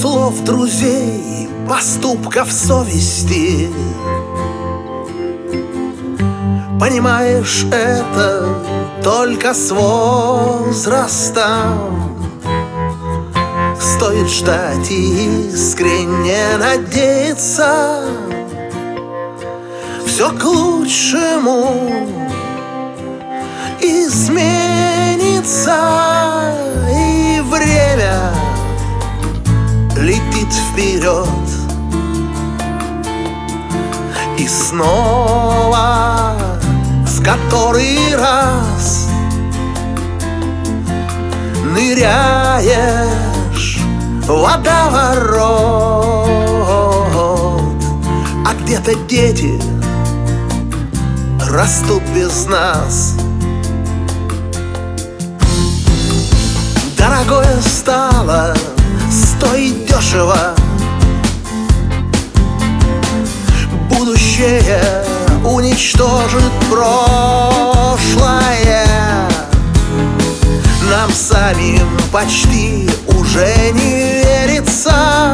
слов друзей, поступков совести. Понимаешь это только с возрастом. Стоит ждать и искренне надеяться, все к лучшему изменится, и время летит вперед. И снова, в который раз, ныряешь в водоворот, а где-то дети растут без нас. Дорогое стало стоить дешево, будущее уничтожит прошлое. Нам самим почти уже не верится,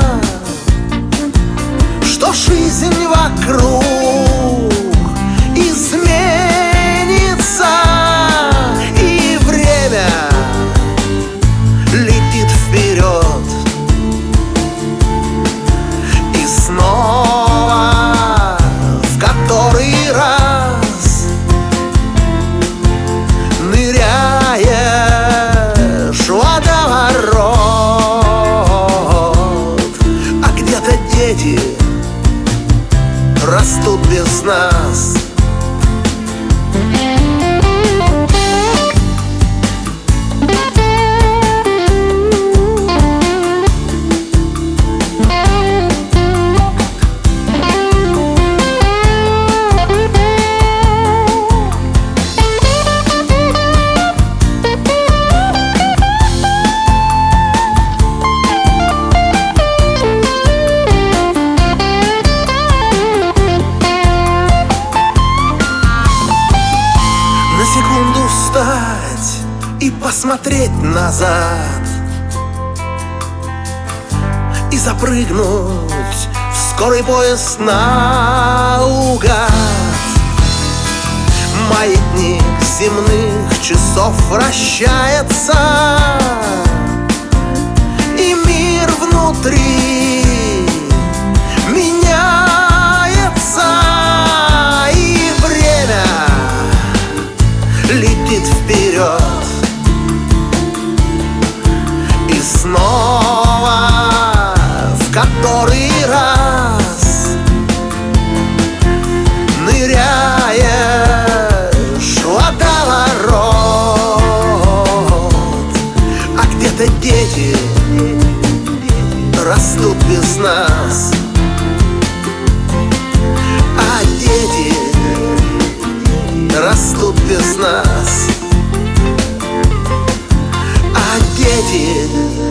что жизнь вокруг изменится, и время летит вперед. И снова, в который раз, ныряешь в водоворот, а где-то дети растут без нас. На секунду встать и посмотреть назад, и запрыгнуть в скорый поезд наугад. Маятник земных часов вращается, и мир внутри меняется, и время летит вперед. И снова, в который раз, ныряешь в водоворот, а где-то дети растут без нас. А дети растут без нас. А дети